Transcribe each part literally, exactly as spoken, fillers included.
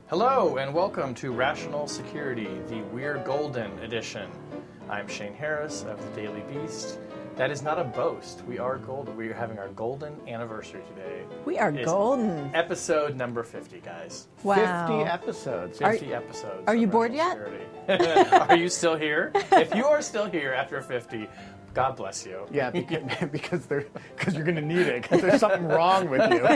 Hello and welcome to Rational Security, the We're Golden edition. I'm Shane Harris of the Daily Beast. That is not a boast. We are golden. We are having our golden anniversary today. We are It's golden. Episode number fifty, guys. Wow. fifty episodes. fifty are, episodes. Are you of bored Rational yet? Security. Are you still here? If you are still here after fifty, God bless you. Yeah, because, because, they're, because you're going to need it, because there's something wrong with you.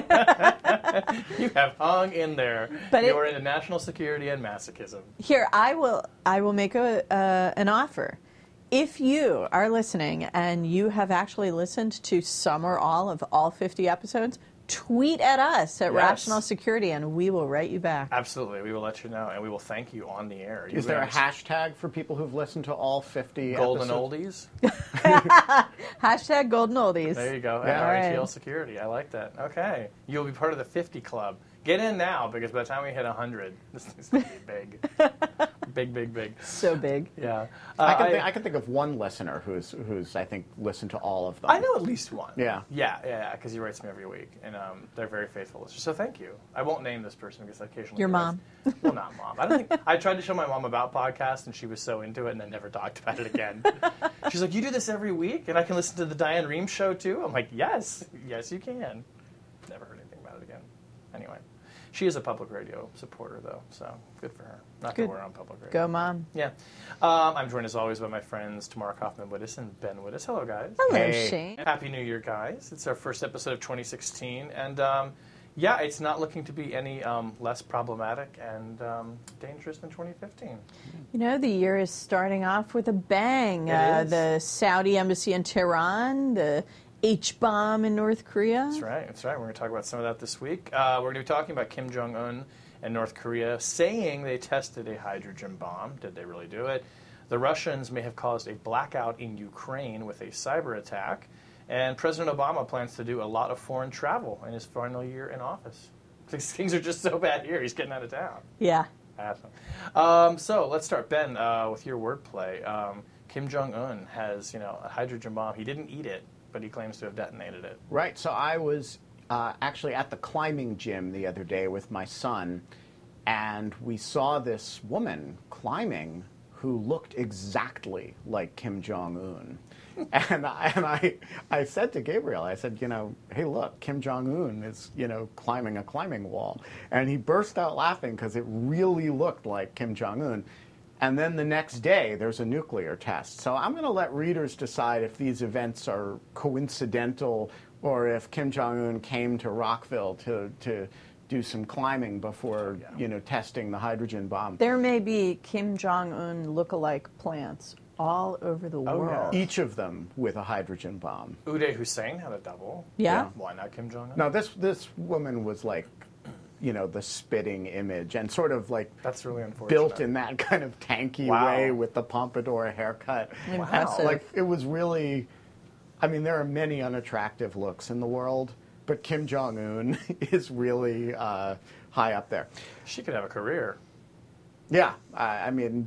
You have hung in there. But You're it, into national security and masochism. Here, I will. I will make a uh, an offer. If you are listening and you have actually listened to some or all of all fifty episodes, tweet at us at Yes. Rational Security, and we will write you back. Absolutely. We will let you know, and we will thank you on the air. You Is there a guys- hashtag for people who've listened to all fifty Golden episodes? Oldies? Hashtag Golden Oldies. There you go. Yeah. R A T L Right. Security. I like that. Okay. You'll be part of the fifty club. Get in now, because by the time we hit one hundred, this thing's going to be big. Big, big, big. So big. Yeah. Uh, I, can I, think, I can think of one listener who's, who's I think, listened to all of them. I know at least one. Yeah. Yeah, yeah, yeah, because he writes me every week, and um, they're very faithful listeners. So thank you. I won't name this person because occasionally... Your he mom. writes- Well, not mom. I don't think... I tried to show my mom about podcasts, and she was so into it, and then never talked about it again. She's like, you do this every week, and I can listen to the Diane Rehm show, too? I'm like, yes. Yes, you can. Never heard anything about it again. Anyway. She is a public radio supporter, though, so good for her. Not Good. that we're on public radio. Go, Mom. Yeah. Um, I'm joined, as always, by my friends Tamara Kaufman-Wittes and Ben Wittes. Hello, guys. Hello, Hey. Shane. Happy New Year, guys. It's our first episode of twenty sixteen, and um, yeah, it's not looking to be any um, less problematic and um, dangerous than twenty fifteen. You know, the year is starting off with a bang. It uh, is. The Saudi embassy in Tehran, the H-bomb in North Korea. That's right, that's right. We're going to talk about some of that this week. Uh, we're going to be talking about Kim Jong-un and North Korea saying they tested a hydrogen bomb. Did they really do it? The Russians may have caused a blackout in Ukraine with a cyber attack. And President Obama plans to do a lot of foreign travel in his final year in office. These things are just so bad here. He's getting out of town. Yeah. Awesome. Um, so let's start, Ben, uh, with your wordplay. Um, Kim Jong-un has, you know, a hydrogen bomb. He didn't eat it, but he claims to have detonated it. Right, so I was uh, actually at the climbing gym the other day with my son, and we saw this woman climbing who looked exactly like Kim Jong-un. And, I, and I, I said to Gabriel, I said, you know, hey, look, Kim Jong-un is, you know, climbing a climbing wall. And he burst out laughing because it really looked like Kim Jong-un. And then the next day, there's a nuclear test. So I'm going to let readers decide if these events are coincidental or if Kim Jong-un came to Rockville to, to do some climbing before, Yeah. you know, testing the hydrogen bomb. There may be Kim Jong-un look-alike plants all over the Oh, world. yeah. Each of them with a hydrogen bomb. Uday Hussein had a double. Yeah? Why not Kim Jong-un? No, this this woman was like, you know, the spitting image and sort of like That's really unfortunate. built in that kind of tanky Wow. way with the pompadour haircut. Impressive. Like it was really, I mean, there are many unattractive looks in the world, but Kim Jong-un is really uh, high up there. She could have a career. Yeah, I, I mean,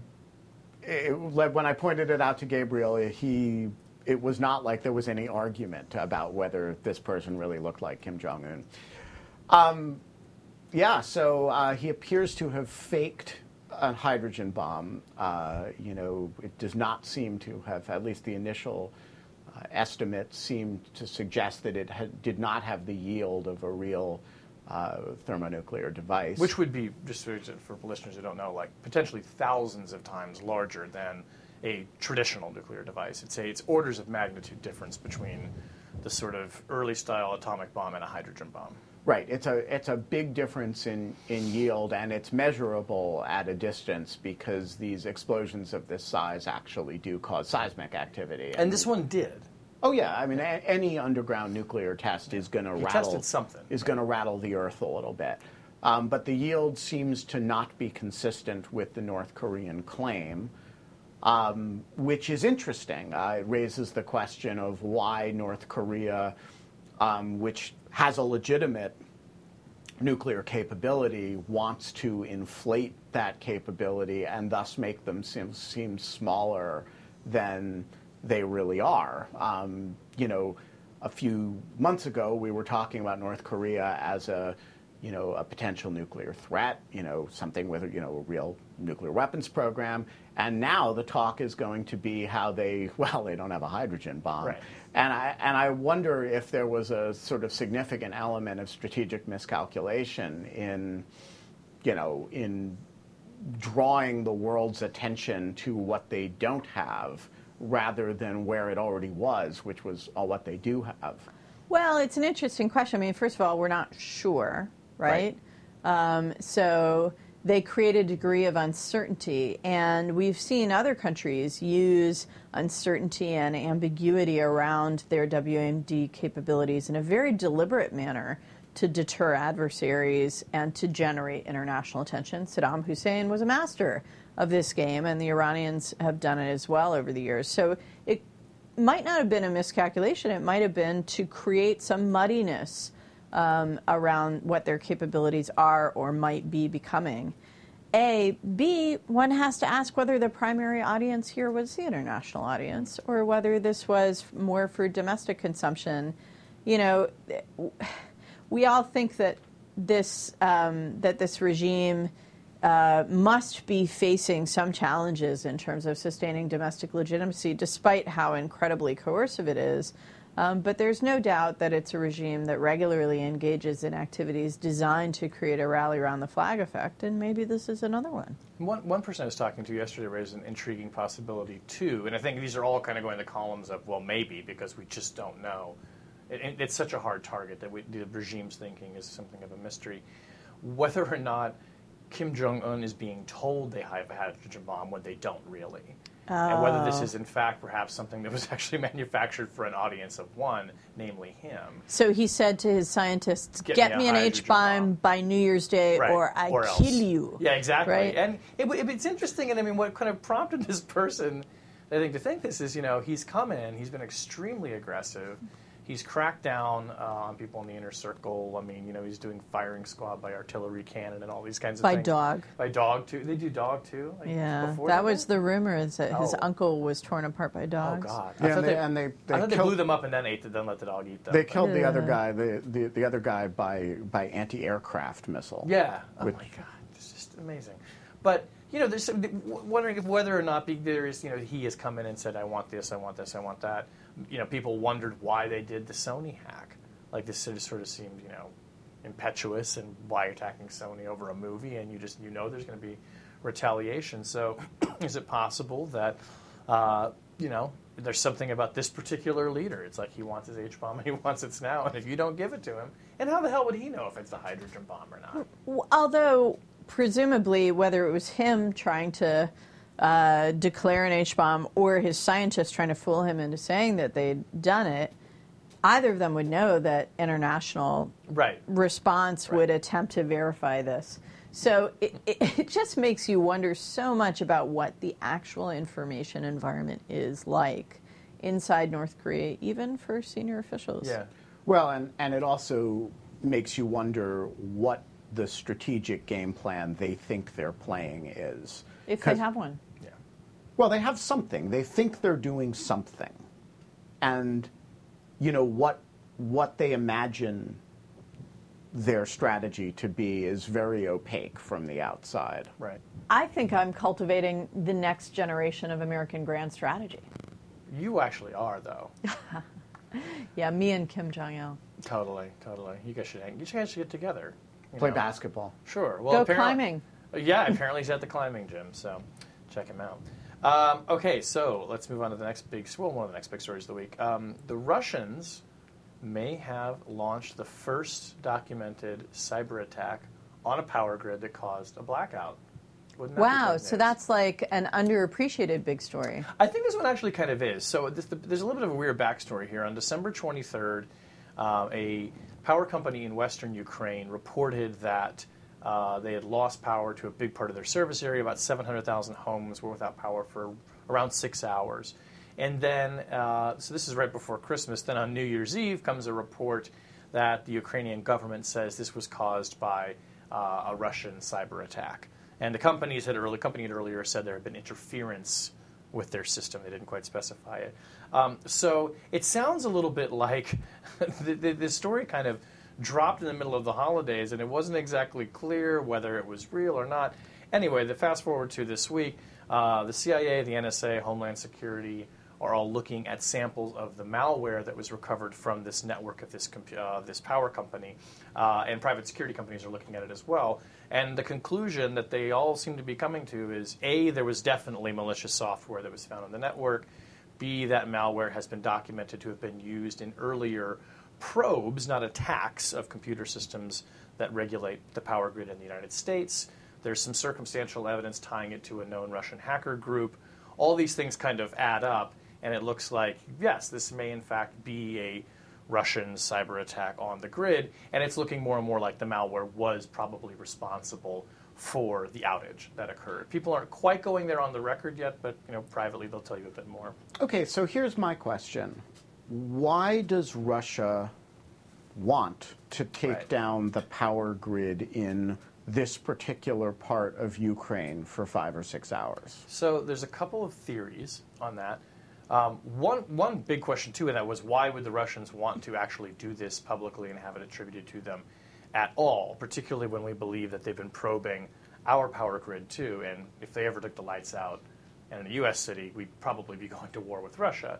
it, like when I pointed it out to Gabriel, he it was not like there was any argument about whether this person really looked like Kim Jong-un. Um, yeah, so uh, he appears to have faked a hydrogen bomb. Uh, you know, it does not seem to have, at least the initial uh, estimates seem to suggest that it had, did not have the yield of a real uh, thermonuclear device. Which would be, just for, for listeners who don't know, like potentially thousands of times larger than a traditional nuclear device. It's a, it's orders of magnitude difference between the sort of early style atomic bomb and a hydrogen bomb. Right. It's a it's a big difference in, in yield, and it's measurable at a distance because these explosions of this size actually do cause seismic activity. And this one did. Oh yeah, I mean a, any underground nuclear test is going to He rattle tested something. is going to rattle the earth a little bit. Um, but the yield seems to not be consistent with the North Korean claim, um, which is interesting. Uh, it raises the question of why North Korea, um, which has a legitimate nuclear capability, wants to inflate that capability and thus make them seem, seem smaller than they really are. Um, you know, a few months ago, we were talking about North Korea as a you know, a potential nuclear threat, you know, something with, you know, a real nuclear weapons program. And now the talk is going to be how they, well, they don't have a hydrogen bomb. Right. And I, and I wonder if there was a sort of significant element of strategic miscalculation in, you know, in drawing the world's attention to what they don't have rather than where it already was, which was all what they do have. Well, it's an interesting question. I mean, first of all, we're not sure, right? right. Um, so they create a degree of uncertainty, and we've seen other countries use uncertainty and ambiguity around their W M D capabilities in a very deliberate manner to deter adversaries and to generate international attention. Saddam Hussein was a master of this game, and the Iranians have done it as well over the years. So it might not have been a miscalculation. It might have been to create some muddiness um, around what their capabilities are or might be becoming. A. B, one has to ask whether the primary audience here was the international audience or whether this was more for domestic consumption. You know, we all think that this um, that this regime uh, must be facing some challenges in terms of sustaining domestic legitimacy, despite how incredibly coercive it is. Um, but there's no doubt that it's a regime that regularly engages in activities designed to create a rally around the flag effect, and maybe this is another one. One, one person I was talking to yesterday raised an intriguing possibility, too, and I think these are all kind of going in the columns of, well, maybe, because we just don't know. It, it, it's such a hard target that we, the regime's thinking is something of a mystery. Whether or not Kim Jong-un is being told they have a hydrogen bomb when they don't really. Oh. And whether this is, in fact, perhaps something that was actually manufactured for an audience of one, namely him. So he said to his scientists, get, get me, me an H-bomb by New Year's Day right. or I or kill else. you. Yeah, exactly. Right? And it, it, it's interesting, and I mean, what kind of prompted this person, I think, to think this is, you know, he's come in, he's been extremely aggressive. He's cracked down uh, on people in the inner circle. I mean, you know, he's doing firing squad by artillery cannon and all these kinds of by things. By dog. By dog, too. They do dog, too? Like yeah, that was they? the rumor, is that his oh. uncle was torn apart by dogs. Oh, God. Yeah, I thought, and they, they, and they, they, I thought they killed, blew them up and then ate them, then let the dog eat them. They but. killed yeah. the other guy, the, the, the other guy by, by anti-aircraft missile. Yeah. Oh, which, my God. It's just amazing. But, you know, there's some, wondering if whether or not there is, you know, he has come in and said, I want this, I want this, I want that. You know, people wondered why they did the Sony hack. Like, this sort of, sort of seemed, you know, impetuous, and why you're attacking Sony over a movie, and you just, you know there's going to be retaliation. So is it possible that, uh, you know, there's something about this particular leader? It's like he wants his H-bomb and he wants it now, and if you don't give it to him, and how the hell would he know if it's the hydrogen bomb or not? Although, presumably, whether it was him trying to uh, declare an H-bomb or his scientists trying to fool him into saying that they'd done it, either of them would know that international right. response right. would attempt to verify this. So it, it, it just makes you wonder so much about what the actual information environment is like inside North Korea, even for senior officials. Yeah. Well, and, and it also makes you wonder what the strategic game plan they think they're playing is. If they have one. Yeah. Well, they have something. They think they're doing something. And you know, what what they imagine their strategy to be is very opaque from the outside. Right. I think I'm cultivating the next generation of American grand strategy. You actually are, though. Yeah, me and Kim Jong-il. Totally, totally. You guys should hang. You guys should get together. You Play know. basketball. Sure. Well, Go apparently, climbing. Yeah, apparently he's at the climbing gym, so check him out. Um, okay, so let's move on to the next big, well, one of the next big stories of the week. Um, the Russians may have launched the first documented cyber attack on a power grid that caused a blackout. Wouldn't that be Wow, good so news? that's like an underappreciated big story. I think this one actually kind of is. So this, the, there's a little bit of a weird backstory here. On December twenty-third, uh, a power company in western Ukraine reported that uh, they had lost power to a big part of their service area. About seven hundred thousand homes were without power for around six hours. And then, uh, so this is right before Christmas, then on New Year's Eve comes a report that the Ukrainian government says this was caused by uh, a Russian cyber attack. And the companies had early, company had earlier said there had been interference with their system. They didn't quite specify it. Um, so it sounds a little bit like the, the, the story kind of dropped in the middle of the holidays, and it wasn't exactly clear whether it was real or not. Anyway, the fast forward to this week, uh, the C I A, the N S A, Homeland Security are all looking at samples of the malware that was recovered from this network of this compu- uh, this power company, uh, and private security companies are looking at it as well. And the conclusion that they all seem to be coming to is, A, there was definitely malicious software that was found on the network. B, that malware has been documented to have been used in earlier probes, not attacks, of computer systems that regulate the power grid in the United States. There's some circumstantial evidence tying it to a known Russian hacker group. All these things kind of add up, and it looks like, yes, this may in fact be a Russian cyber attack on the grid, and it's looking more and more like the malware was probably responsible for the outage that occurred. People aren't quite going there on the record yet, but you know, privately they'll tell you a bit more. Okay, so here's my question. Why does Russia want to take Right. down the power grid in this particular part of Ukraine for five or six hours? So there's a couple of theories on that. Um, one one big question, too, and that was, why would the Russians want to actually do this publicly and have it attributed to them at all, particularly when we believe that they've been probing our power grid, too, and if they ever took the lights out in a U S city, we'd probably be going to war with Russia.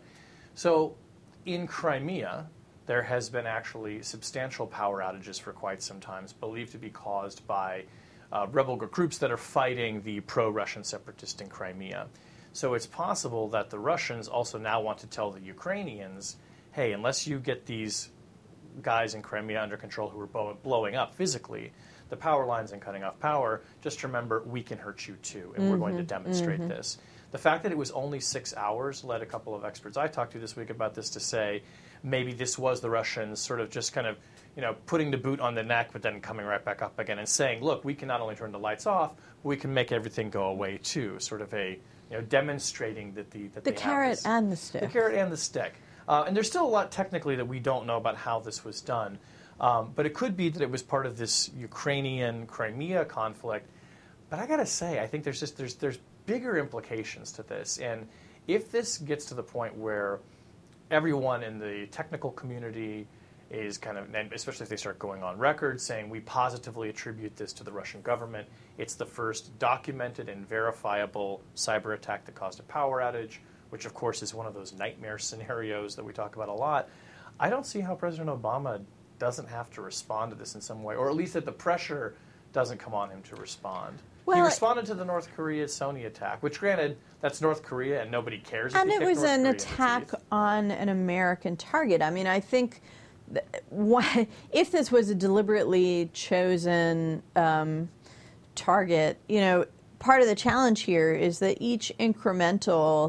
So in Crimea, there has been actually substantial power outages for quite some time, believed to be caused by uh, rebel groups that are fighting the pro-Russian separatists in Crimea. So it's possible that the Russians also now want to tell the Ukrainians, hey, unless you get these guys in Crimea under control who are blow- blowing up physically the power lines and cutting off power, just remember, we can hurt you too, and mm-hmm. we're going to demonstrate mm-hmm. this. The fact that it was only six hours led a couple of experts I talked to this week about this to say maybe this was the Russians sort of just kind of, you know, putting the boot on the neck, but then coming right back up again and saying, look, we can not only turn the lights off, but we can make everything go away too. Sort of a, you know, demonstrating that the that the they carrot have this, and the stick. the carrot and the stick. Uh, and there's still a lot technically that we don't know about how this was done, um, but it could be that it was part of this Ukrainian Crimea conflict. But I got to say, I think there's just there's there's bigger implications to this, and if this gets to the point where everyone in the technical community is kind of, and especially if they start going on record saying we positively attribute this to the Russian government, it's the first documented and verifiable cyber attack that caused a power outage, which of course is one of those nightmare scenarios that we talk about a lot. I don't see how President Obama doesn't have to respond to this in some way, or at least that the pressure doesn't come on him to respond. Well, he responded to the North Korea Sony attack, which, granted, that's North Korea and nobody cares. And if it was North an Korea attack on an American target. I mean, I think th- why, if this was a deliberately chosen um, target, you know, part of the challenge here is that each incremental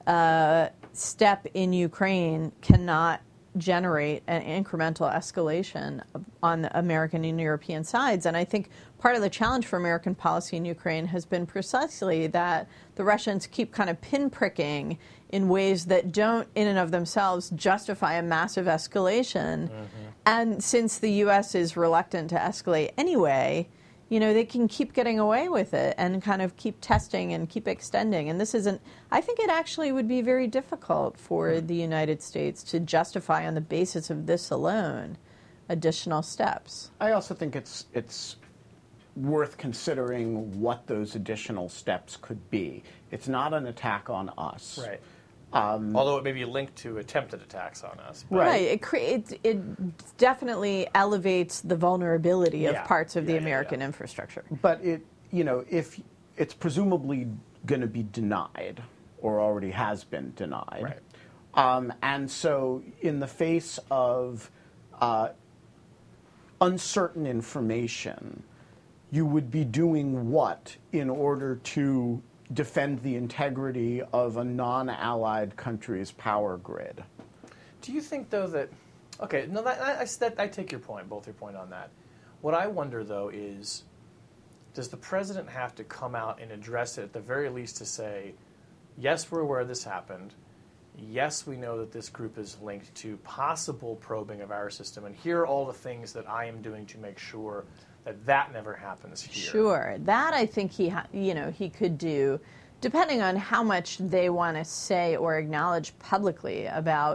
uh, step in Ukraine cannot generate an incremental escalation of, on the American and European sides. And I think part of the challenge for American policy in Ukraine has been precisely that the Russians keep kind of pinpricking in ways that don't, in and of themselves, justify a massive escalation. Mm-hmm. And since the U S is reluctant to escalate anyway, you know, they can keep getting away with it and kind of keep testing and keep extending. And this isn't, I think it actually would be very difficult for the United States to justify on the basis of this alone additional steps. I also think it's it's worth considering what those additional steps could be. It's not an attack on us. Right. Um, Although it may be linked to attempted attacks on us. But. Right. It, cre- it, it definitely elevates the vulnerability of yeah. parts of yeah, the yeah, American yeah. infrastructure. But it, you know, if it's presumably going to be denied or already has been denied. Right. Um, and so in the face of uh, uncertain information, you would be doing what in order to defend the integrity of a non-allied country's power grid? Do you think, though, that... Okay, no, that, I, I, that, I take your point, both your point on that. What I wonder, though, is does the president have to come out and address it at the very least to say, yes, we're aware this happened. Yes, we know that this group is linked to possible probing of our system, and here are all the things that I am doing to make sure that that never happens here. Sure. That I think he, ha- you know, he could do, depending on how much they want to say or acknowledge publicly about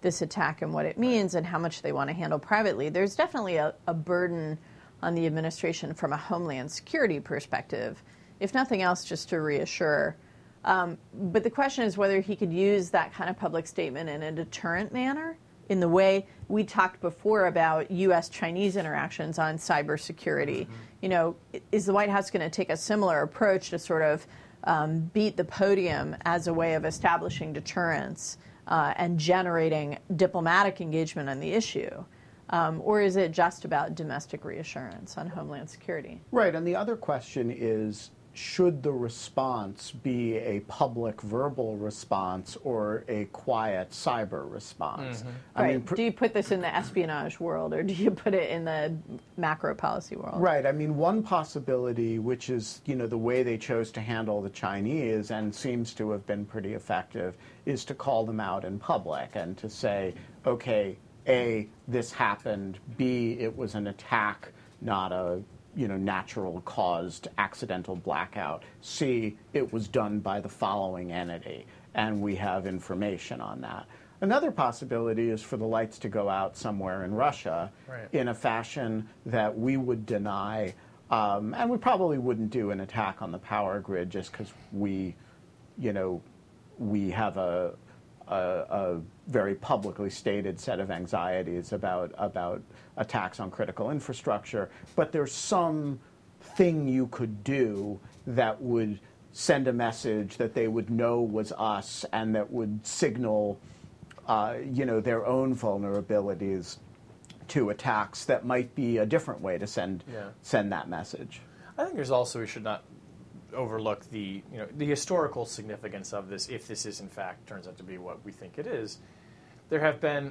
this attack and what it means and how much they want to handle privately. There's definitely a, a burden on the administration from a homeland security perspective, if nothing else, just to reassure. Um, but the question is whether he could use that kind of public statement in a deterrent manner, in the way we talked before about U S Chinese interactions on cybersecurity. Mm-hmm. You know, is the White House going to take a similar approach to sort of um, beat the podium as a way of establishing deterrence uh, and generating diplomatic engagement on the issue? Um, or is it just about domestic reassurance on homeland security? Right, and the other question is, should the response be a public verbal response or a quiet cyber response? Mm-hmm. I right. mean, pr- do you put this in the espionage world, or do you put it in the macro policy world? Right. I mean, one possibility, which is, you know, the way they chose to handle the Chinese and seems to have been pretty effective, is to call them out in public and to say, okay, A, this happened, B, it was an attack, not a you know, natural caused accidental blackout. C, it was done by the following entity, and we have information on that. Another possibility is for the lights to go out somewhere in Russia right. in a fashion that we would deny, um, and we probably wouldn't do an attack on the power grid just because we, you know, we have a, a, a very publicly stated set of anxieties about about attacks on critical infrastructure, but there's some thing you could do that would send a message that they would know was us and that would signal, uh, you know, their own vulnerabilities to attacks that might be a different way to send yeah. send that message. I think there's also, we should not overlook the, you know, the historical significance of this, if this is in fact turns out to be what we think it is. There have been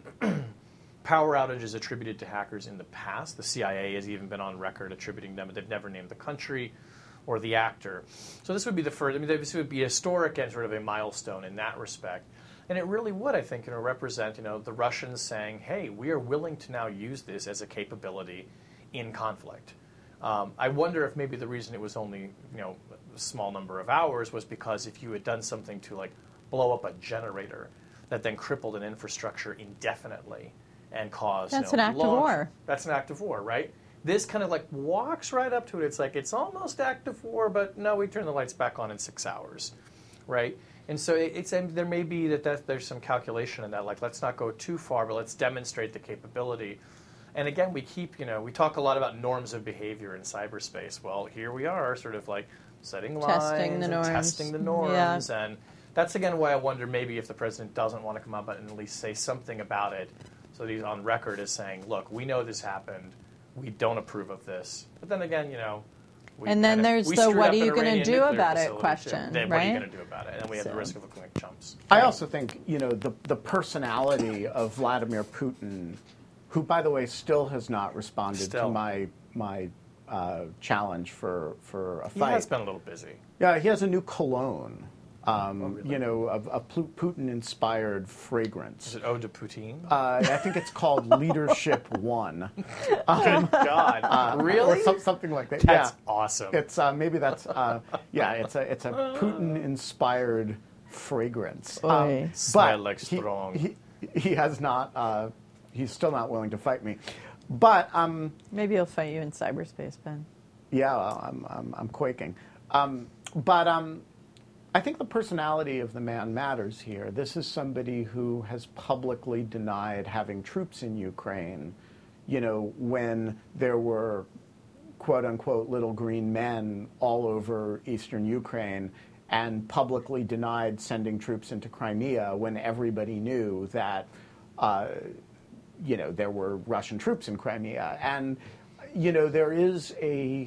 power outages attributed to hackers in the past. The C I A has even been on record attributing them, but they've never named the country or the actor. So this would be the first, I mean, this would be historic and sort of a milestone in that respect. And it really would, I think, you know, represent, you know, the Russians saying, hey, we are willing to now use this as a capability in conflict. Um, I wonder if maybe the reason it was only, you know, a small number of hours was because if you had done something to, like, blow up a generator that then crippled an infrastructure indefinitely and caused, That's you know, an act launch, of war. That's an act of war, right? This kind of, like, walks right up to it. It's like, it's almost act of war, but no, we turn the lights back on in six hours, right? And so it, it's and there may be that, that there's some calculation in that, like, let's not go too far, but let's demonstrate the capability. And again, we keep, you know, we talk a lot about norms of behavior in cyberspace. Well, here we are, sort of like setting lines testing the and norms. testing the norms. Yeah. And that's, again, why I wonder maybe if the president doesn't want to come up and at least say something about it, so that he's on record as saying, look, we know this happened. We don't approve of this. But then again, you know, we and then kind of, there's the what are you going to do about it question, then right? What are you going to do about it? And then we have so. the risk of looking like chumps. I also think, you know, the, the personality of Vladimir Putin, who, by the way, still has not responded still. to my my uh, challenge for, for a fight. He has been a little busy. Yeah, he has a new cologne. Um, oh, really? You know, a, a Putin-inspired fragrance. Is it Eau de Poutine? Uh, I think it's called Leadership One. Um, Good God, uh, really? Or some, something like that. That's yeah. awesome. It's uh, maybe that's uh, yeah. It's a it's a Putin-inspired fragrance. Um, Smell like strong. He, he, he has not. Uh, he's still not willing to fight me, but um, maybe he'll fight you in cyberspace, Ben. Yeah, well, I'm I'm, I'm quaking, um, but. Um, I think the personality of the man matters here. This is somebody who has publicly denied having troops in Ukraine, you know, when there were, quote unquote, little green men all over eastern Ukraine, and publicly denied sending troops into Crimea when everybody knew that, uh, you know, there were Russian troops in Crimea. And, you know, there is a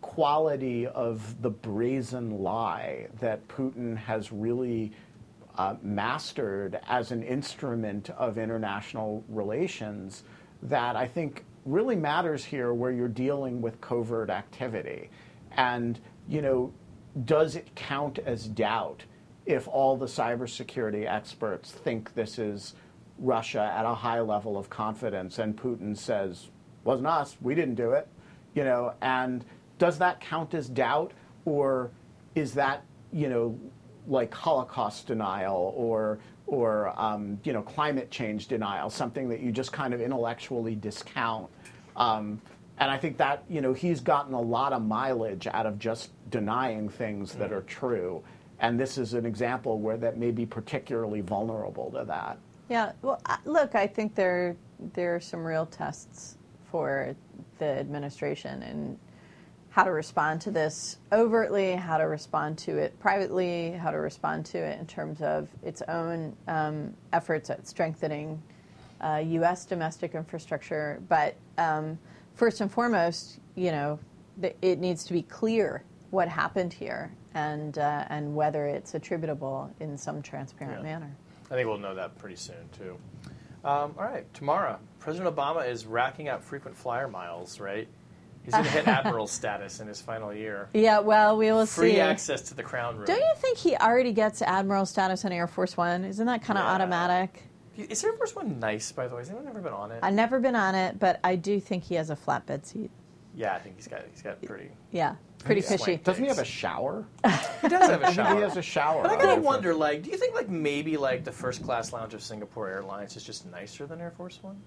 quality of the brazen lie that Putin has really uh, mastered as an instrument of international relations that I think really matters here where you're dealing with covert activity. And, you know, does it count as doubt if all the cybersecurity experts think this is Russia at a high level of confidence and Putin says, wasn't us, we didn't do it, you know, and does that count as doubt, or is that, you know, like Holocaust denial or or um, you know, climate change denial, something that you just kind of intellectually discount. Um, and I think that, you know, he's gotten a lot of mileage out of just denying things mm. that are true. And this is an example where that may be particularly vulnerable to that. Yeah, well, look, I think there there are some real tests for the administration and how to respond to this overtly, how to respond to it privately, how to respond to it in terms of its own um, efforts at strengthening uh, U S domestic infrastructure. But um, first and foremost, you know, it needs to be clear what happened here and uh, and whether it's attributable in some transparent yeah. manner. I think we'll know that pretty soon, too. Um, all right, tomorrow, President Obama is racking up frequent flyer miles, right? He's going to hit admiral status in his final year. Yeah, well, we will Free see. Free access to the crown room. Don't you think he already gets admiral status on Air Force One? Isn't that kind of yeah. automatic? Is Air Force One nice, by the way? Has anyone ever been on it? I've never been on it, but I do think he has a flatbed seat. Yeah, I think he's got he's got pretty. Yeah, pretty fishy. Doesn't he have a shower? He does have a shower. He has a shower. But I gotta wonder, like, do you think like maybe like the first class lounge of Singapore Airlines is just nicer than Air Force One?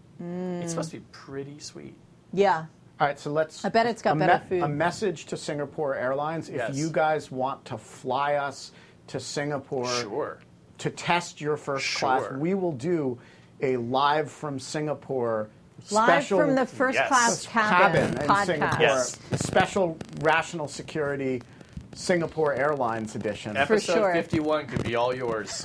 Mm. It's supposed to be pretty sweet. Yeah. All right, so let's. I bet it's got better me- food. A message to Singapore Airlines: if yes. you guys want to fly us to Singapore, sure. to test your first sure. class, we will do a live from Singapore. Live special from the first yes. class cabin, cabin in podcast. Singapore. Yes. Special rational security Singapore Airlines edition. Episode For sure. fifty-one could be all yours.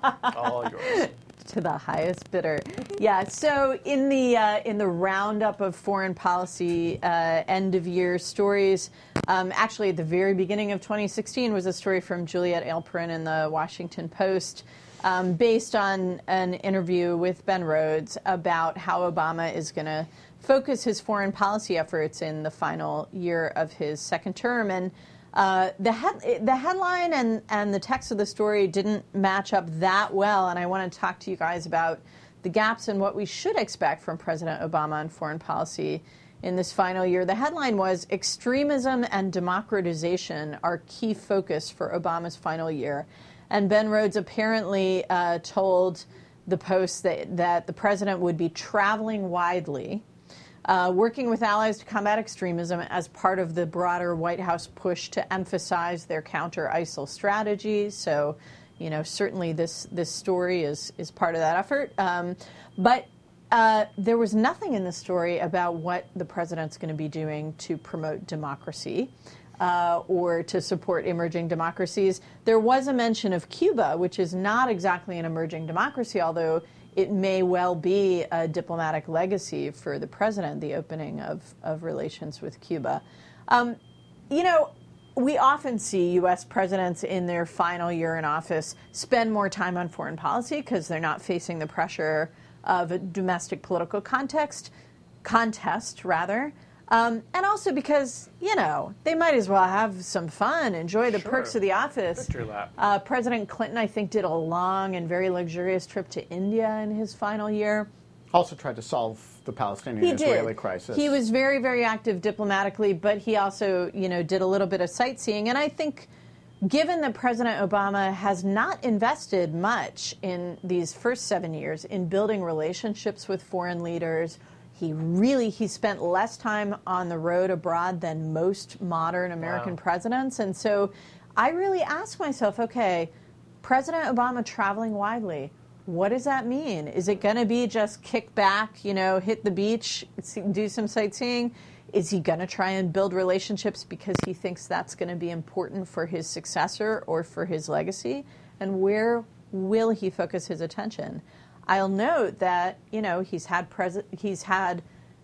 All yours. To the highest bidder. Yeah, so in the uh, in the roundup of foreign policy uh, end-of-year stories, um, actually at the very beginning of twenty sixteen was a story from Juliet Alperin in the Washington Post um, based on an interview with Ben Rhodes about how Obama is going to focus his foreign policy efforts in the final year of his second term. And Uh, the head, the headline and, and the text of the story didn't match up that well, and I want to talk to you guys about the gaps in what we should expect from President Obama on foreign policy in this final year. The headline was, "Extremism and Democratization are key focus for Obama's final year." And Ben Rhodes apparently uh, told the Post that, that the president would be traveling widely, Uh, working with allies to combat extremism as part of the broader White House push to emphasize their counter-ISIL strategy. So, you know, certainly this this story is is part of that effort. Um, but uh, there was nothing in the story about what the president's going to be doing to promote democracy uh, or to support emerging democracies. There was a mention of Cuba, which is not exactly an emerging democracy, although it may well be a diplomatic legacy for the president, the opening of, of relations with Cuba. Um, you know, we often see U S presidents in their final year in office spend more time on foreign policy because they're not facing the pressure of a domestic political context, contest, rather. Um, and also because, you know, they might as well have some fun, enjoy the sure. perks of the office. Victory lap. Uh, President Clinton, I think, did a long and very luxurious trip to India in his final year. Also tried to solve the Palestinian-Israeli crisis. He was very, very active diplomatically, but he also, you know, did a little bit of sightseeing. And I think, given that President Obama has not invested much in these first seven years in building relationships with foreign leaders, He really, he spent less time on the road abroad than most modern American wow. presidents. And so I really ask myself, okay, President Obama traveling widely, what does that mean? Is it going to be just kick back, you know, hit the beach, do some sightseeing? Is he going to try and build relationships because he thinks that's going to be important for his successor or for his legacy? And where will he focus his attention? I'll note that, you know, he's had pres- he's had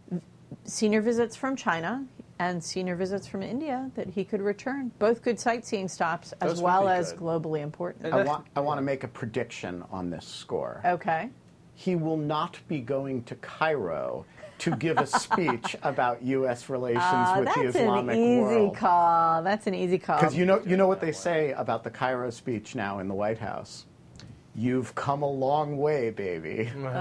senior visits from China and senior visits from India that he could return. Both good sightseeing stops, Those as well as good. globally important. I want, I want to make a prediction on this score. Okay. He will not be going to Cairo to give a speech about U S relations Uh, with the Islamic that's an easy world. call. That's an easy call. Because you know, you know what they say about the Cairo speech now in the White House? You've come a long way, baby. Oh,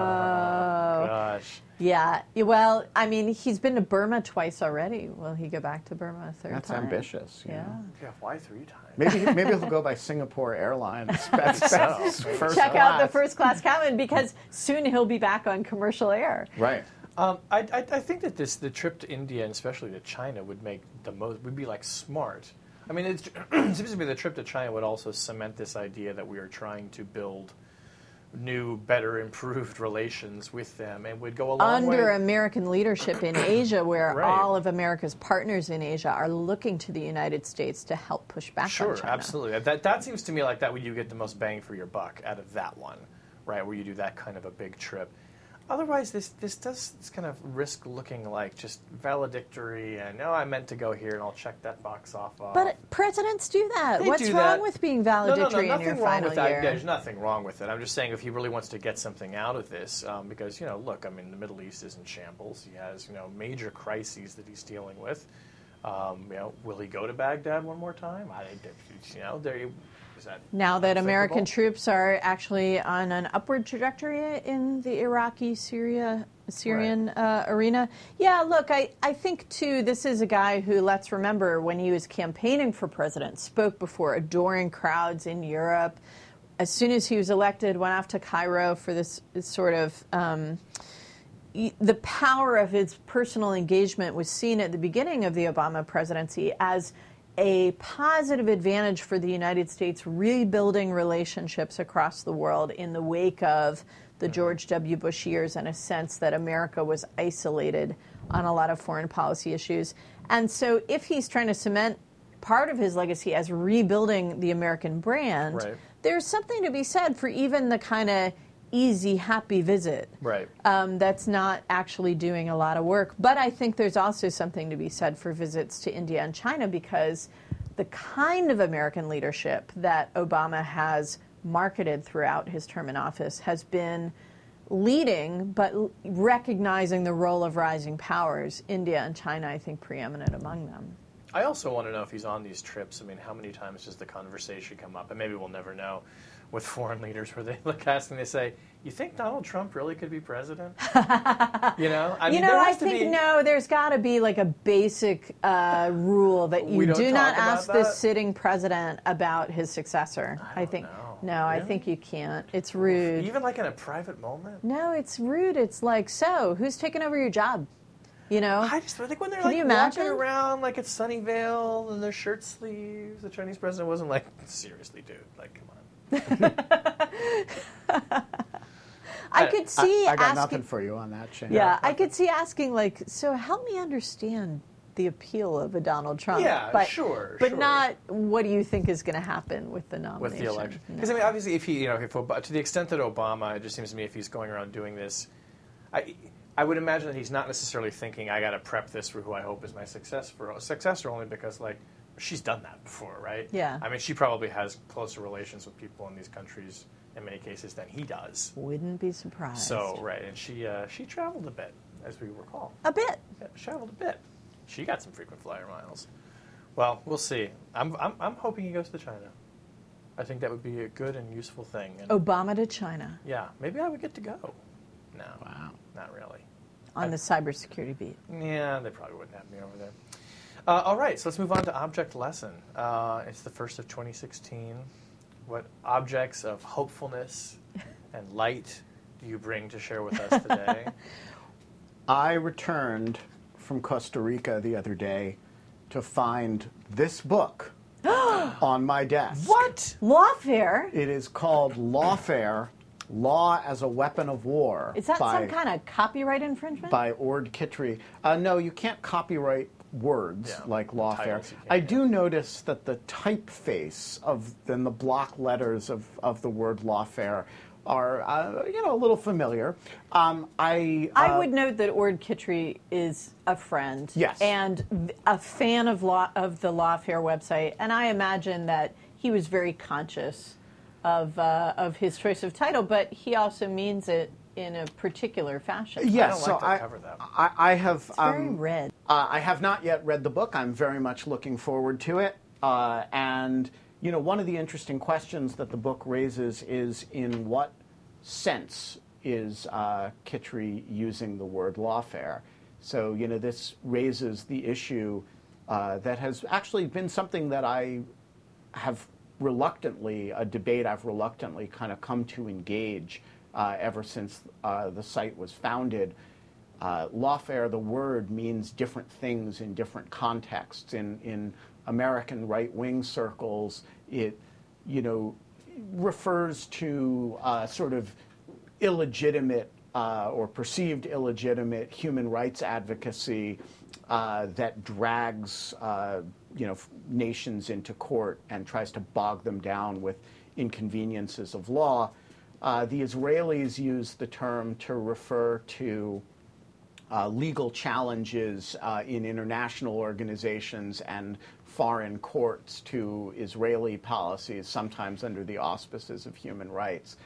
gosh. Yeah. Well, I mean, he's been to Burma twice already. Will he go back to Burma a third That's time? ambitious. you Yeah. know. Yeah, why three times? Maybe maybe he'll go by Singapore Airlines. That's, so. that's first Check out the class. first class cabin because soon he'll be back on commercial air. Right. Um, I, I, I think that this the trip to India and especially to China would make the most would be like smart. I mean, it's, it seems to me the trip to China would also cement this idea that we are trying to build new, better, improved relations with them, and would go a long way. Under American leadership in Asia, where Right. all of America's partners in Asia are looking to the United States to help push back Sure, on China. absolutely. That that seems to me like that would you get the most bang for your buck out of that one, right? Where you do that kind of a big trip. Otherwise, this this does this kind of risk looking like just valedictory and no, I meant to go here and I'll check that box off. off. But presidents do that. They What's do wrong that. with being No, no, no, valedictory nothing in your wrong final with that. year? There's nothing wrong with it. I'm just saying if he really wants to get something out of this, um, because you know, look, I mean, the Middle East is in shambles. He has you know major crises that he's dealing with. Um, you know, will he go to Baghdad one more time? I think you know there. Is that Now that American unthinkable? troops are actually on an upward trajectory in the Iraqi Syria Syrian uh, arena. Yeah, look, I, I think, too, this is a guy who, let's remember, when he was campaigning for president, spoke before adoring crowds in Europe. As soon as he was elected, went off to Cairo for this, this sort of... Um, the power of his personal engagement was seen at the beginning of the Obama presidency as a positive advantage for the United States rebuilding relationships across the world in the wake of the George W. Bush years and a sense that America was isolated on a lot of foreign policy issues. And so if he's trying to cement part of his legacy as rebuilding the American brand, Right. there's something to be said for even the kind of easy, happy visit. Right. Um, that's not actually doing a lot of work. But I think there's also something to be said for visits to India and China because the kind of American leadership that Obama has marketed throughout his term in office has been leading, but recognizing the role of rising powers. India and China, I think, preeminent among them. I also want to know if he's on these trips. I mean, how many times does the conversation come up? And maybe we'll never know with foreign leaders where they look at us and they say, you think Donald Trump really could be president? you know? I You mean, know, there I has to think, be... no, there's got to be like a basic uh, rule that We you don't do not talk about ask the that? sitting president about his successor. I don't think, know. no, I Really? think you can't. It's rude. Even like in a private moment? No, it's rude. It's like, so, who's taking over your job? You know? I just I think when they're Can like you walking imagine? around like at Sunnyvale in their shirt sleeves, the Chinese president wasn't like, seriously, dude, like, come on. I could see I, I got asking. nothing for you on that, Shane. Yeah, I could see asking, like, so help me understand the appeal of a Donald Trump. Yeah, but, sure, But sure. not what do you think is going to happen with the nomination. With the election, No. because I mean, obviously, if he, you know, if Ob- to the extent that Obama, it just seems to me, if he's going around doing this, I, I would imagine that he's not necessarily thinking, I got to prep this for who I hope is my successor, successor, only because like she's done that before, right? Yeah. I mean, she probably has closer relations with people in these countries in many cases than he does. Wouldn't be surprised. So right, and she uh, she traveled a bit, as we recall. A bit. Yeah, she traveled a bit. She got some frequent flyer miles. Well, we'll see. I'm, I'm, I'm hoping he goes to China. I think that would be a good and useful thing. And Obama to China yeah, maybe I would get to go. No, Wow. not really. on the cybersecurity beat. Yeah, they probably wouldn't have me over there. Uh, all right, so let's move on to Object Lesson. Uh, it's the first of twenty sixteen. What objects of hopefulness and light do you bring to share with us today? I returned from Costa Rica the other day to find this book on my desk. What? Lawfare? It is called Lawfare, Law as a Weapon of War. Is that by, some kind of copyright infringement? by Ord Kittredge. Uh, no, you can't copyright words Yeah, like the Lawfare. titles you can't, I yeah. do notice that the typeface of then the block letters of, of the word Lawfare are uh, you know a little familiar. Um, I uh, I would note that Ord Kittredge is a friend, Yes. and a fan of law of the Lawfare website, and I imagine that he was very conscious of uh, of his choice of title, but he also means it in a particular fashion. Yes, don't so like the I, cover, though. I, I have. It's very um, red. Uh, I have not yet read the book. I'm very much looking forward to it. Uh, and, you know, one of the interesting questions that the book raises is in what sense is uh, Kittrey using the word lawfare? So, you know, this raises the issue uh, that has actually been something that I have reluctantly, a debate I've reluctantly kind of come to engage uh, ever since uh, the site was founded. Uh, lawfare, the word, means different things in different contexts. In, in American right-wing circles, it, you know, refers to uh, sort of illegitimate uh, or perceived illegitimate human rights advocacy uh, that drags uh, you know, nations into court and tries to bog them down with inconveniences of law. Uh, the Israelis use the term to refer to uh, legal challenges uh, in international organizations and foreign courts to Israeli policies, sometimes under the auspices of human rights.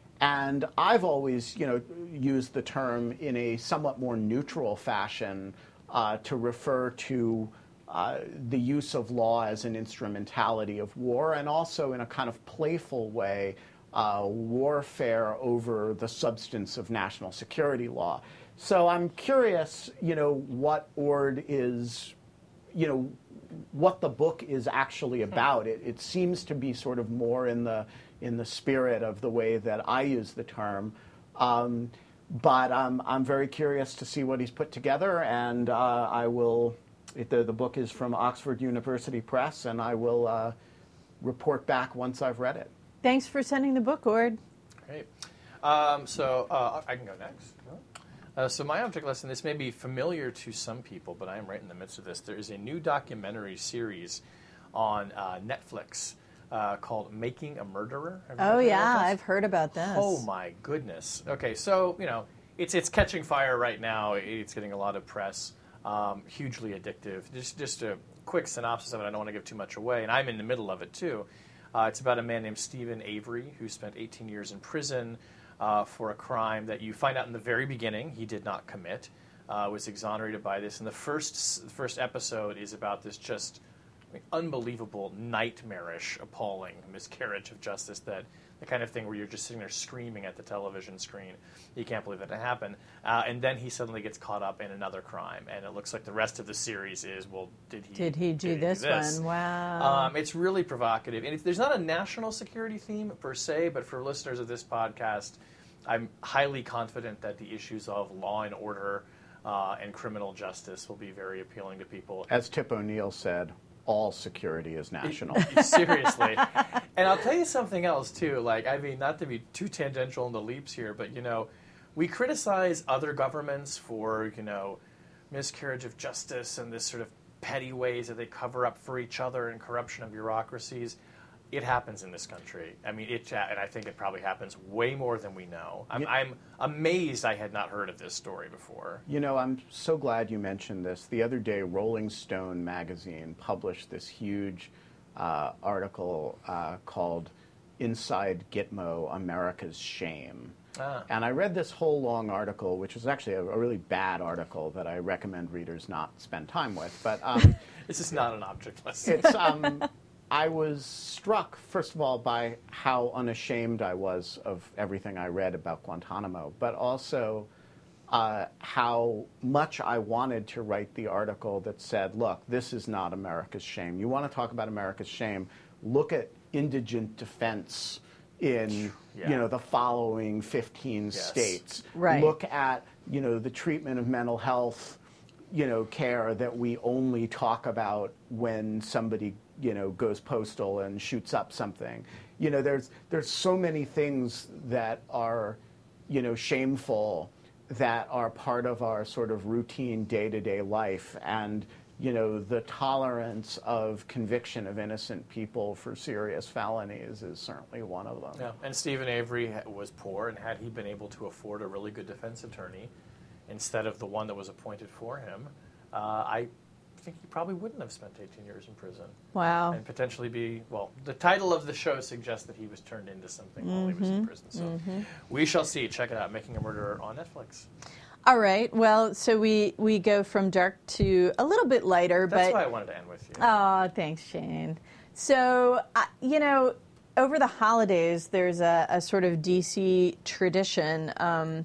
And I've always, you know, used the term in a somewhat more neutral fashion uh, to refer to uh, the use of law as an instrumentality of war, and also in a kind of playful way, uh, warfare over the substance of national security law. So I'm curious, you know, what Ord is, you know, what the book is actually about. It, it seems to be sort of more in the in the spirit of the way that I use the term. Um, but um, I'm very curious to see what he's put together, and uh, I will, it, the, the book is from Oxford University Press, and I will uh, report back once I've read it. Thanks for sending the book, Ord. Great. Um, so uh, I can go next. Uh, so my object lesson, this may be familiar to some people, but I am right in the midst of this. There is a new documentary series on uh, Netflix uh, called Making a Murderer. Have you Oh, heard yeah, about this? I've heard about this. Oh, my goodness. Okay, so, you know, it's it's catching fire right now. It's getting a lot of press. Um, hugely addictive. Just, just a quick synopsis of it. I don't want to give too much away, and I'm in the middle of it, too. Uh, it's about a man named Stephen Avery who spent eighteen years in prison uh, for a crime that you find out in the very beginning he did not commit. Uh, was exonerated by this. And the first, the first episode is about this just I mean, unbelievable, nightmarish, appalling miscarriage of justice, that the kind of thing where you're just sitting there screaming at the television screen. You can't believe that it happened. Uh, and then he suddenly gets caught up in another crime. And it looks like the rest of the series is, well, did he Did he do, did he this, do this one? Wow. Um, it's really provocative. And if, there's not a national security theme per se, but for listeners of this podcast, I'm highly confident that the issues of law and order uh, and criminal justice will be very appealing to people. As Tip O'Neill said, all security is national. Seriously. And I'll tell you something else, too. Like, I mean, not to be too tangential in the leaps here, but, you know, we criticize other governments for, you know, miscarriage of justice and this sort of petty ways that they cover up for each other and corruption of bureaucracies. It happens in this country. I mean, it, and I think it probably happens way more than we know. I'm, I'm amazed I had not heard of this story before. You know, I'm so glad you mentioned this. The other day, Rolling Stone magazine published this huge uh, article uh, called Inside Gitmo, America's Shame. Ah. And I read this whole long article, which was actually a, a really bad article that I recommend readers not spend time with. But um, this is not an object lesson. It's... Um, I was struck, first of all, by how unashamed I was of everything I read about Guantanamo, but also uh, how much I wanted to write the article that said, look, this is not America's shame. You want to talk about America's shame, look at indigent defense in yeah. you know, the following fifteen yes. states. Right. Look at, you know, the treatment of mental health, you know, care that we only talk about when somebody, you know, goes postal and shoots up something. You know, there's there's so many things that are, you know, shameful, that are part of our sort of routine day-to-day life. And, you know, the tolerance of conviction of innocent people for serious felonies is certainly one of them. Yeah. And Stephen Avery was poor, and had he been able to afford a really good defense attorney instead of the one that was appointed for him, uh, I think he probably wouldn't have spent eighteen years in prison. Wow. And potentially be, well, the title of the show suggests that he was turned into something mm-hmm. while he was in prison. So mm-hmm. we shall see. Check it out, Making a Murderer on Netflix. All right. Well, so we, we go from dark to a little bit lighter. That's but why I wanted to end with you. Oh, thanks, Shane. So, uh, you know, over the holidays, there's a, a sort of D C tradition um,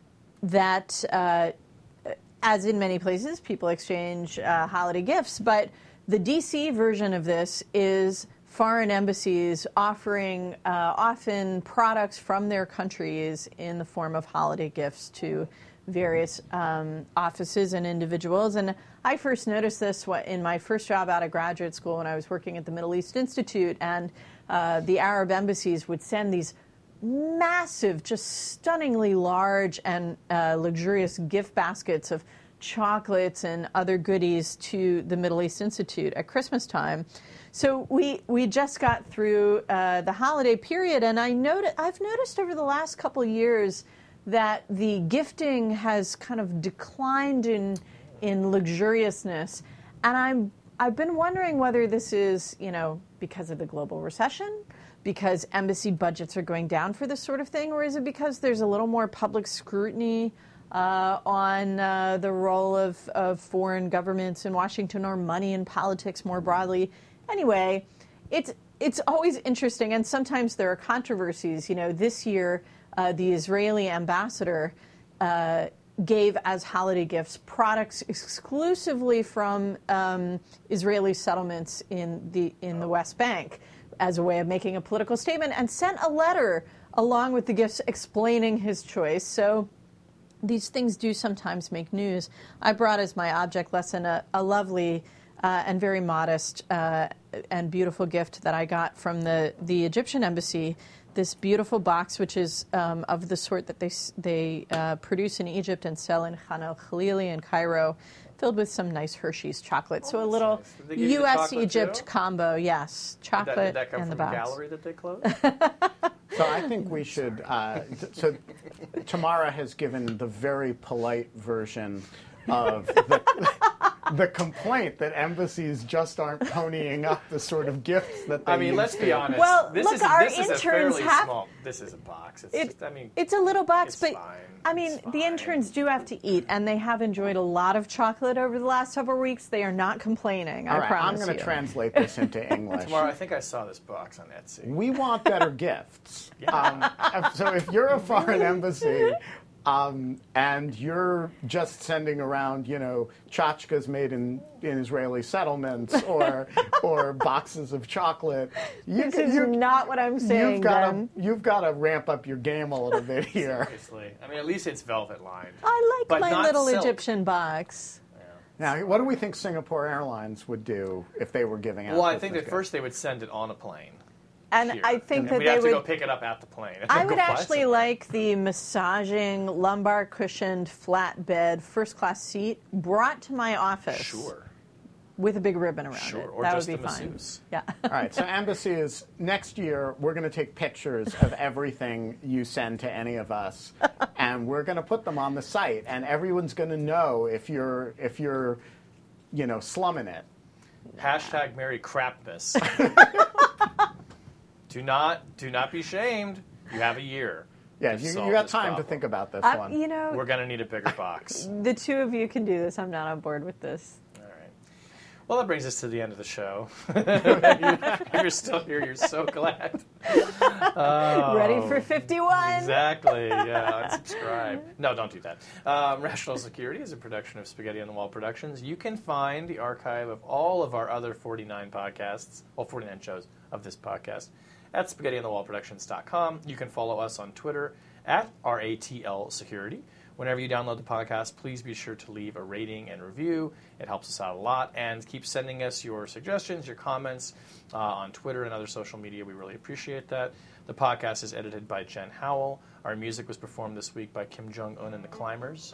that, uh, as in many places, people exchange uh, holiday gifts. But the D C version of this is foreign embassies offering uh, often products from their countries in the form of holiday gifts to various um, offices and individuals. And I first noticed this in my first job out of graduate school when I was working at the Middle East Institute, and uh, the Arab embassies would send these massive, just stunningly large and uh, luxurious gift baskets of chocolates and other goodies to the Middle East Institute at Christmas time. So we we just got through uh, the holiday period, and I noti- I've noticed over the last couple of years that the gifting has kind of declined in in luxuriousness, and I'm I've been wondering whether this is, you know, because of the global recession, because embassy budgets are going down for this sort of thing, or is it because there's a little more public scrutiny uh, on uh, the role of, of foreign governments in Washington, or money in politics more broadly? Anyway, it's it's always interesting, and sometimes there are controversies. You know, this year uh, the Israeli ambassador uh, gave as holiday gifts products exclusively from um, Israeli settlements in the in the West Bank as a way of making a political statement, and sent a letter along with the gifts explaining his choice. So these things do sometimes make news. I brought as my object lesson a, a lovely uh, and very modest uh, and beautiful gift that I got from the, the Egyptian embassy. This beautiful box, which is um, of the sort that they they uh, produce in Egypt and sell in Khan el-Khalili in Cairo, filled with some nice Hershey's chocolate. Oh, so a little nice. Did they give you the U S chocolate Egypt too? combo, yes, chocolate Did that, did that come and the from a box. gallery that they closed? So I think we should. Uh, th- so Tamara has given the very polite version of the, the complaint that embassies just aren't ponying up the sort of gifts that they I mean, used let's be to. honest. Well, this look, is, our this is a interns fairly have- small. This is a box. It's It- just, I mean, It's a little box, it's but fine. I mean, It's the fine. interns do have to eat, and they have enjoyed a lot of chocolate over the last several weeks. They are not complaining. All I right, I'm promise going you. to translate this into English. Tomorrow, I think I saw this box on Etsy. We want better gifts. Um, so if you're a foreign embassy um, and you're just sending around, you know, tchotchkes made in, in Israeli settlements or or boxes of chocolate, you This can, is you, not what I'm saying, you've got to Ben. you've got to ramp up your game a little bit here. Seriously. I mean, at least it's velvet lined. I like But my not little silk. Egyptian box. Now, what do we think Singapore Airlines would do if they were giving out? Well, I think Christmas that gifts? first they would send it on a plane. And Here. I think and that we'd they have would. to go pick it up at the plane. and I then would go fly actually somewhere. like the massaging, lumbar cushioned, flatbed, first class seat brought to my office. Sure. With a big ribbon around Sure, it. or that just would be a fine. masseuse. Yeah. All right, so embassies, next year, we're going to take pictures of everything you send to any of us, and we're going to put them on the site, and everyone's going to know if you're, if you're, you know, slumming it. Hashtag Merry Crapmas. do not, do not be shamed. You have a year. Yeah, to you, solve you got this time to problem. think about this I, one. you know, We're gonna need a bigger box. the two of you can do this. I'm not on board with this. All right. Well, that brings us to the end of the show. If you're still here, you're so glad. Oh, Ready for fifty-one? Exactly. Yeah. Unsubscribe. No, don't do that. Um, Rational Security is a production of Spaghetti on the Wall Productions. You can find the archive of all of our other forty-nine podcasts, well, forty-nine shows of this podcast, at spaghetti on the wall productions dot com. You can follow us on Twitter at R A T L Security. Whenever you download the podcast, please be sure to leave a rating and review. It helps us out a lot. And keep sending us your suggestions, your comments uh, on Twitter and other social media. We really appreciate that. The podcast is edited by Jen Howell. Our music was performed this week by Kim Jong-un and the Climbers.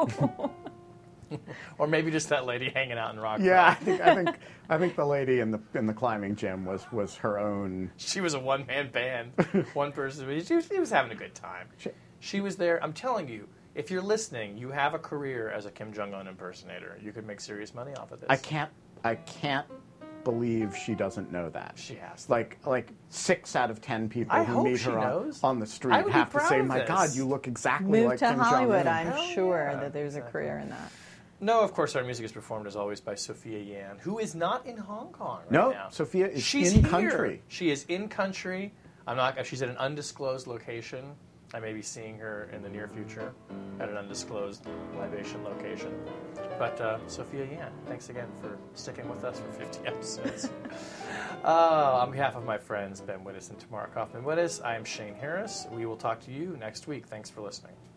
Or maybe just that lady hanging out in Rock. Yeah, I think I think I think the lady in the in the climbing gym was was her own. She was a one-man band, one person. but She was, she was having a good time. She was there. I'm telling you, if you're listening, you have a career as a Kim Jong-un impersonator. You could make serious money off of this. I can't I can't believe she doesn't know that. She has to. Like like six out of ten people I who hope meet she her on, knows. on the I street would be have to proud say, of "My this. God, you look exactly Move like to Kim Hollywood. Jong-un." I'm Hell sure yeah, that there's exactly. a career in that. No, of course, our music is performed as always by Sophia Yan, who is not in Hong Kong right no, now. Sophia is She's in here. country. She is in country. I'm not. She's at an undisclosed location. I may be seeing her in the near future at an undisclosed libation location. But uh, Sophia Yan, thanks again for sticking with us for fifty episodes. uh, on behalf of my friends Ben Wittes and Tamara Kaufman-Wittes, I am Shane Harris. We will talk to you next week. Thanks for listening.